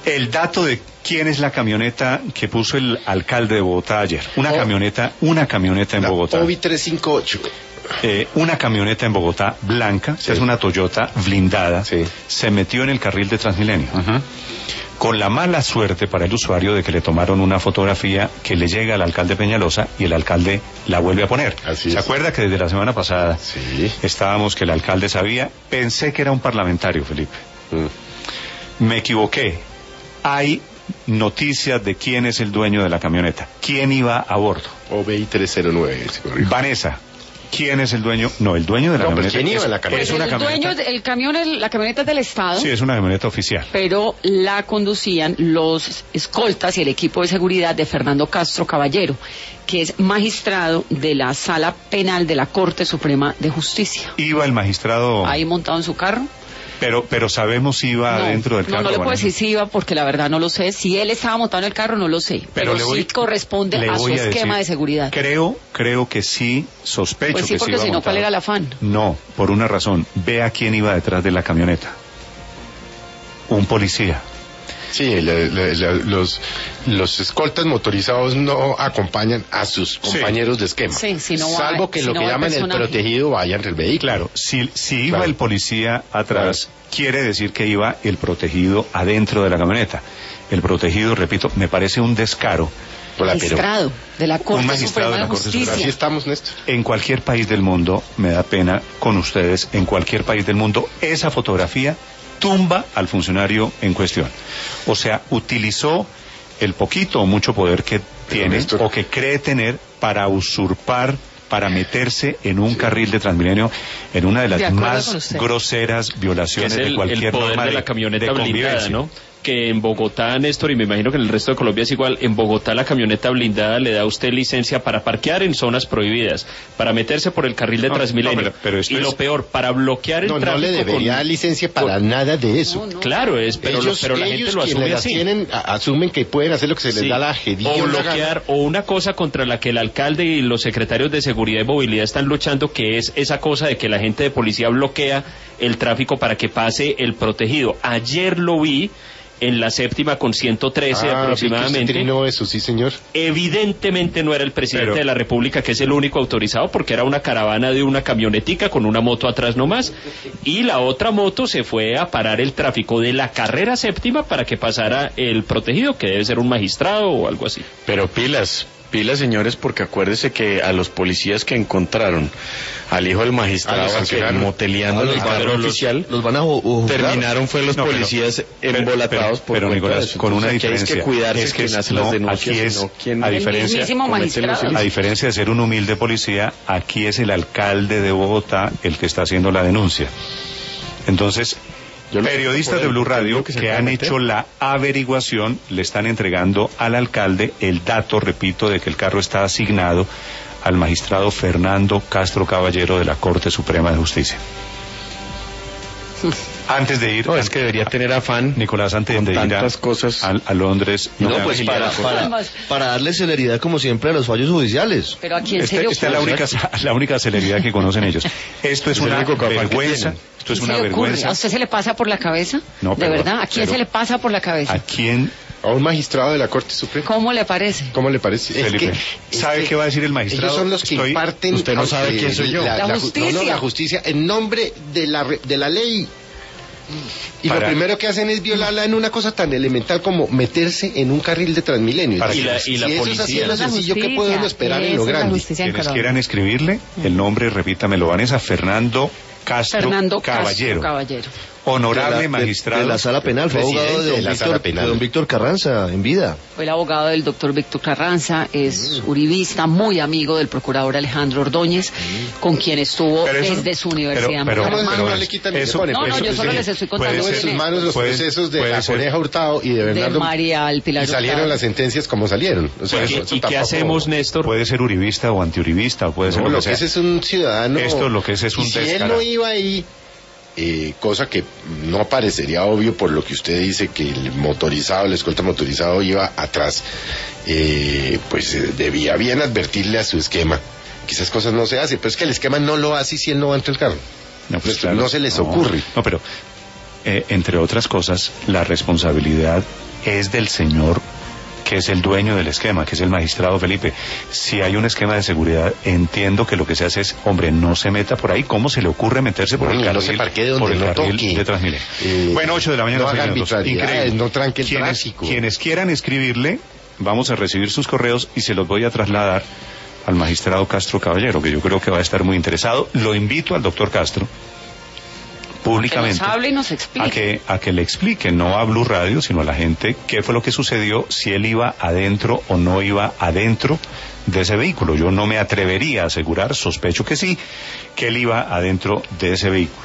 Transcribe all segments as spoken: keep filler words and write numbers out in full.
El dato de quién es la camioneta que puso el alcalde de Bogotá ayer. Una oh. camioneta, una camioneta en la Bogotá. Obi trescientos cincuenta y ocho. Eh, una camioneta en Bogotá blanca, sí. Es una Toyota blindada, sí. Se metió en el carril de Transmilenio. Uh-huh. Con la mala suerte para el usuario de que le tomaron una fotografía que le llega al alcalde Peñalosa y el alcalde la vuelve a poner. Así ¿Se es. acuerda que desde la semana pasada sí. estábamos que el alcalde sabía? Pensé que era un parlamentario, Felipe. Mm. Me equivoqué. Hay noticias de quién es el dueño de la camioneta. ¿Quién iba a bordo? Obi trescientos nueve. Vanessa. ¿Quién es el dueño? No, el dueño de la no, camioneta. ¿Quién iba es, en la camioneta? Es una el camioneta. dueño, el camión, el, la camioneta es del Estado. Sí, es una camioneta oficial. Pero la conducían los escoltas y el equipo de seguridad de Fernando Castro Caballero, que es magistrado de la Sala Penal de la Corte Suprema de Justicia. ¿Iba el magistrado ahí montado en su carro? Pero pero sabemos si iba no, dentro del carro. No, no le puedo decir si iba porque la verdad no lo sé. Si él estaba montado en el carro no lo sé. Pero, pero voy, sí corresponde a su a esquema decir, de seguridad. Creo, creo que sí, sospecho pues sí, que sí iba porque si no, ¿cuál era el afán? No, por una razón. Vea quién iba detrás de la camioneta. Un policía. Sí, le, le, le, los los escoltas motorizados no acompañan a sus compañeros sí. de esquema. Sí, si no va, salvo que si lo no que llaman el, el protegido vaya entre el vehículo. Claro, si, si iba claro. el policía atrás, claro. quiere decir que iba el protegido adentro de la camioneta. El protegido, repito, me parece un descaro. Magistrado de la Corte un magistrado Suprema de la de Corte Justicia. Suprema. Así estamos, Néstor. En cualquier país del mundo, me da pena con ustedes, en cualquier país del mundo, esa fotografía tumba al funcionario en cuestión. O sea, utilizó el poquito o mucho poder que tiene Néstor, o que cree tener para usurpar, para meterse en un sí. carril de Transmilenio, en una de las de más groseras violaciones el, de cualquier el poder norma de la camioneta de blindada, ¿no? Que en Bogotá, Néstor, y me imagino que en el resto de Colombia es igual, en Bogotá la camioneta blindada le da a usted licencia para parquear en zonas prohibidas, para meterse por el carril de no, Transmilenio, no, pero, pero y es... lo peor, para bloquear el no, tráfico. No le debería dar licencia para con... nada de eso. No, no. Claro, es, pero, ellos, lo, pero la gente lo asume así. Tienen, asumen que pueden hacer lo que se les sí. da la jedilla. O bloquear, o una cosa contra la que el alcalde y los secretarios de Seguridad y Movilidad están luchando, que es esa cosa de que la gente de policía bloquea el tráfico para que pase el protegido. Ayer lo vi en la séptima con ciento trece ah, aproximadamente. No, eso sí, señor. Evidentemente no era el presidente Pero... de la República, que es el único autorizado, porque era una caravana de una camionetica con una moto atrás nomás, y la otra moto se fue a parar el tráfico de la carrera séptima para que pasara el protegido, que debe ser un magistrado o algo así. Pero pilas, pilas, señores, porque acuérdese que a los policías que encontraron al hijo del magistrado ah, moteleando en el carro oficial, los van a juzgar. Terminaron fue los no, policías pero, embolatados pero, pero, por Nicolás, eso. con una Entonces, diferencia hay que cuidarse es que quien hace no, las denuncias, aquí es, sino quien a diferencia, a diferencia de ser un humilde policía, aquí es el alcalde de Bogotá el que está haciendo la denuncia. Entonces, Yo periodistas de Blue Radio que, que han meter. hecho la averiguación le están entregando al alcalde el dato, repito, de que el carro está asignado al magistrado Fernando Castro Caballero de la Corte Suprema de Justicia. Antes de ir... No, es que debería tener afán, Nicolás, antes de ir a, cosas. A, a Londres... No, no pues para, para, para darle celeridad, como siempre, a los fallos judiciales. Pero ¿a quién este, se le Esta es la única, la única celeridad que conocen ellos. Esto es, es una vergüenza. Esto es una vergüenza. ¿A usted se le pasa por la cabeza? No, ¿De pero, verdad? ¿A quién pero, se le pasa por la cabeza? ¿A quién...? A un magistrado de la Corte Suprema. ¿Cómo le parece? ¿Cómo le parece? Felipe, es que, ¿sabe es qué va a decir el magistrado? Ellos son los que Estoy... imparten... Usted no sabe quién soy yo. La, la, la justicia. No, no, la justicia en nombre de la, de la ley. Y Para... lo primero que hacen es violarla en una cosa tan elemental como meterse en un carril de Transmilenio. Para y la, y la si policía. Eso es así lo sencillo, ¿qué podemos esperar en lo grande? Quienes quieran escribirle, el nombre, repítamelo, Vanessa, Fernando Castro Fernando Caballero. Castro Caballero. Honorable de la, magistrado. De, de la Sala Penal, fue abogado de, de, la Víctor, sala penal. de don Víctor Carranza en vida. Fue el abogado del doctor Víctor Carranza, es mm. uribista, muy amigo del procurador Alejandro Ordóñez, mm. con quien estuvo eso, desde su universidad. Pero, pero, pero, pero no le quitan eso, No, no, yo solo les estoy contando. Puede ser, sus manos los puede, procesos de la Coneja Hurtado y de Bernardo. De María del Pilar Y salieron Hurtado. las sentencias como salieron. O sea, ¿Y, eso, ¿y eso qué tampoco... hacemos, Néstor? Puede ser uribista o antiuribista, o puede ser no, lo, lo que sea. que es, es un ciudadano. Esto lo que es es un y si descarado. él no iba ahí... Eh, cosa que no parecería obvio por lo que usted dice que el motorizado, el escolta motorizado iba atrás, eh, pues eh, debía bien advertirle a su esquema que esas cosas no se hacen, pero es que el esquema no lo hace si él no va entre el carro. No, pues claro, no se les no, ocurre. No, pero eh, entre otras cosas, la responsabilidad es del señor que es el dueño del esquema, que es el magistrado Felipe. Si hay un esquema de seguridad, entiendo que lo que se hace es, hombre, no se meta por ahí. ¿Cómo se le ocurre meterse por no, el carril, no se parquee donde por el no carril toque. de Transmilenio? Eh, bueno, ocho de la mañana. No haga Increíble. No tranque el quienes, tráfico. Quienes quieran escribirle, vamos a recibir sus correos y se los voy a trasladar al magistrado Castro Caballero, que yo creo que va a estar muy interesado. Lo invito al doctor Castro públicamente que nos hable y nos explique. a que a que le explique, no a Blue Radio, sino a la gente qué fue lo que sucedió, si él iba adentro o no iba adentro de ese vehículo. Yo no me atrevería a asegurar, sospecho que sí, que él iba adentro de ese vehículo.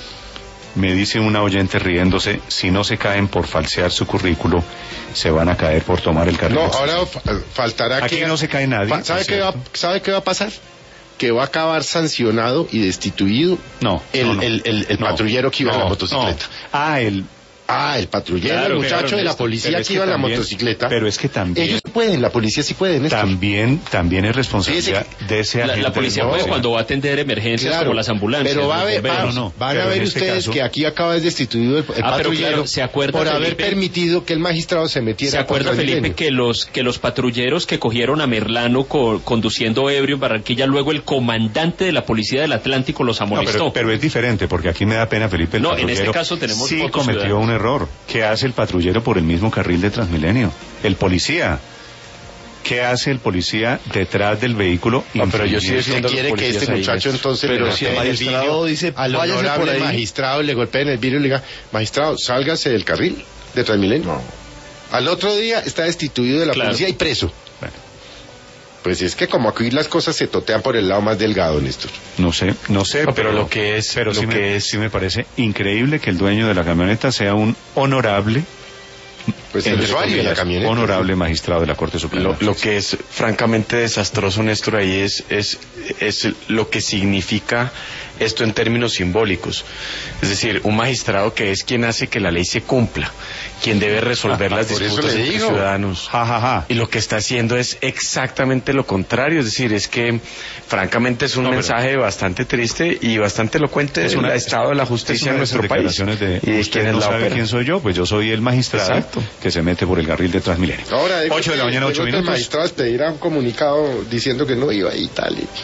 Me dice una oyente riéndose, si no se caen por falsear su currículo, se van a caer por tomar el carril. No, ahora fa faltará Aquí que... no se cae nadie. ¿Sabe qué va, ¿Sabe qué va a pasar? Que va a acabar sancionado y destituido no, el, no, no. el, el, el no, patrullero que iba no, en la motocicleta. No. Ah, el... Ah, el patrullero, claro, el muchacho claro, de la Néstor, policía que, que iba en la también, motocicleta. Pero es que también... Ellos pueden, la policía sí puede, Néstor. También, también es responsabilidad sí, de ese la, agente. la policía puede cuando va a atender emergencias, claro, como las ambulancias. Pero va a ver, no, no, no, van a ver este ustedes caso, que aquí acaba de destituido el, el ah, patrullero claro, ¿se acuerda, por Felipe, haber permitido que el magistrado se metiera. ¿Se acuerda, Felipe, que los que los patrulleros que cogieron a Merlano co conduciendo ebrio en Barranquilla, luego el comandante de la policía del Atlántico los amonestó? No, pero, pero es diferente, porque aquí me da pena, Felipe, el no, patrullero en este caso tenemos sí cometió ciudadanos. Un error. ¿Qué hace el patrullero por el mismo carril de Transmilenio? El policía. ¿Qué hace el policía detrás del vehículo? No, pero yo sí defiendo quiere que este muchacho ahí, entonces pero le si el magistrado dice, al honorable magistrado le golpeen el vidrio y le diga, magistrado, sálgase del carril de Transmilenio. No. Al otro día está destituido de la claro. policía y preso. Bueno. Pues es que como aquí las cosas se totean por el lado más delgado, Néstor. No sé, no sé, no, pero, pero lo que es, pero lo sí, que me, es... sí me parece increíble que el dueño de la camioneta sea un honorable, pues el usuario de la camioneta, honorable magistrado de la Corte Suprema. Lo, lo que es francamente desastroso, Néstor, ahí es, es, es lo que significa esto en términos simbólicos. Es decir, un magistrado que es quien hace que la ley se cumpla, quien debe resolver las disputas entre ciudadanos. Ja, ja, ja. Y lo que está haciendo es exactamente lo contrario. Es decir, es que francamente es un no, mensaje bastante triste y bastante elocuente del una, estado de la justicia en nuestro país. De, ¿Y usted no sabe quién soy yo? Pues yo soy el magistrado. Exacto. Que se mete por el carril de Transmilenio. Ahora, ocho de la mañana, ocho minutos. El magistrado pedirá un comunicado diciendo que no iba ahí y tal. Y...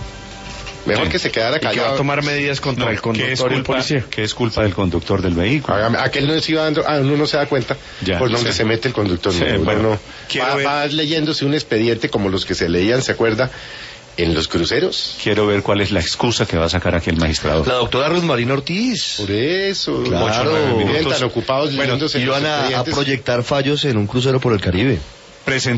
Mejor sí. que se quedara callado. Y que va a tomar medidas contra no, el conductor y el policía. Que es culpa del conductor del vehículo. Hágame, aquel no se iba dando, ah, uno no se da cuenta ya, por dónde sí. se mete el conductor. Sí, no, bueno, no. Va, ver... va leyéndose un expediente como los que se leían, ¿se acuerda? En los cruceros. Quiero ver cuál es la excusa que va a sacar aquí el magistrado. La doctora Ruth Marina Ortiz. Por eso. Claro. Miren, tan ocupados bueno, iban a, a proyectar fallos en un crucero por el Caribe.